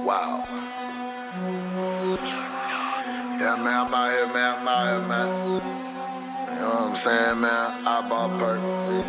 Wow. Yeah, man, I'm out here, man. You know what I'm saying, man? Eyeball perk.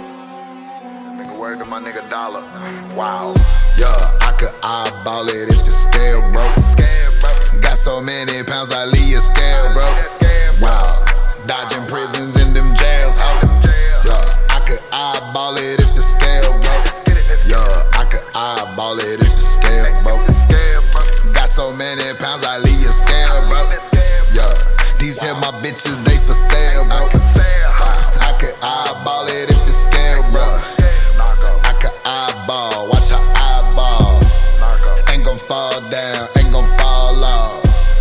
Nigga, word to my nigga Dollar. Wow. Yeah, I could eyeball it if the scale broke. Got so many pounds, I leave you scared, bro. Wow, dodging prisons in them jails, ho. Yeah, I could eyeball it if the scale broke. Yeah, I could eyeball it if the scale broke. Got so many pounds, I leave you scared, bro. Yeah, these here my bitches, they for sale, bro. I could eyeball it if the scale broke. I could eyeball, watch her eyeball. Ain't gon' fall down, ain't gon' fall off.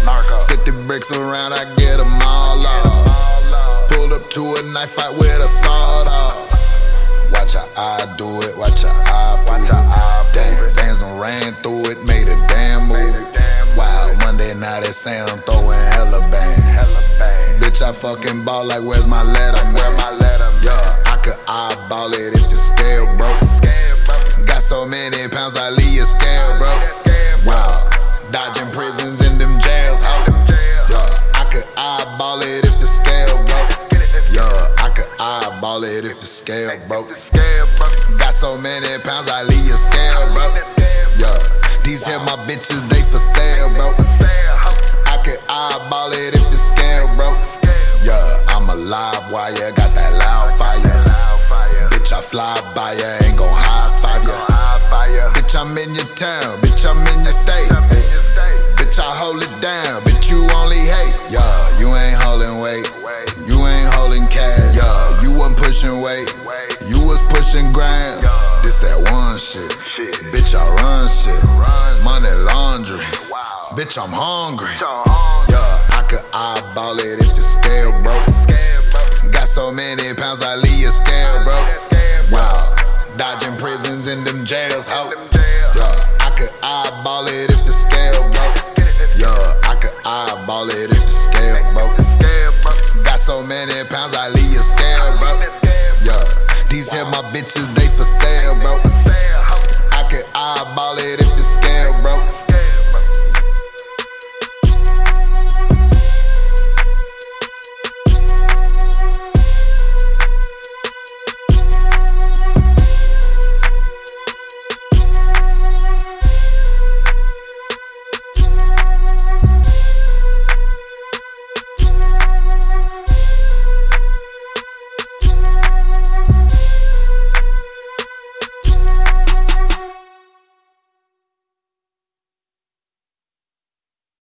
50 bricks around, I get them all off. Pulled up to a knife fight with a sawed off. Watch her eye do it, watch her eye prove it. Damn, bands done ran through it, made a damn movie. Wow, Monday night they say I'm throwing hella bang. Bitch, I fucking ball like where's my letter, man? Yeah, I could eyeball it if the scale broke. Got so many pounds, I leave you scared, bro. Wow, dodging prisons in them jails, ho. Yeah, I could eyeball it if the scale broke. Yeah, I could eyeball it if the scale broke. Got so many pounds, I leave you scared, bro. Yeah, these here my bitches, they for sale, bro. I could eyeball it if the scale broke. Yeah, I'm a live wire, got that loud fire. Bitch, I fly by ya, ain't gon' high five ya. Bitch, I'm in your town, bitch, I'm in your state. Bitch, I hold it down, bitch, you only hate. Yeah, you ain't holding weight, you ain't holding cash. Yeah, you wasn't pushing weight, you was pushing grams. This that one shit, bitch, I run shit. Money laundry, bitch, I'm hungry. Yeah, I could eyeball it if the scale broke. Got so many pounds, I leave you scared, bro. Wow, dodging prisons in them jails, ho.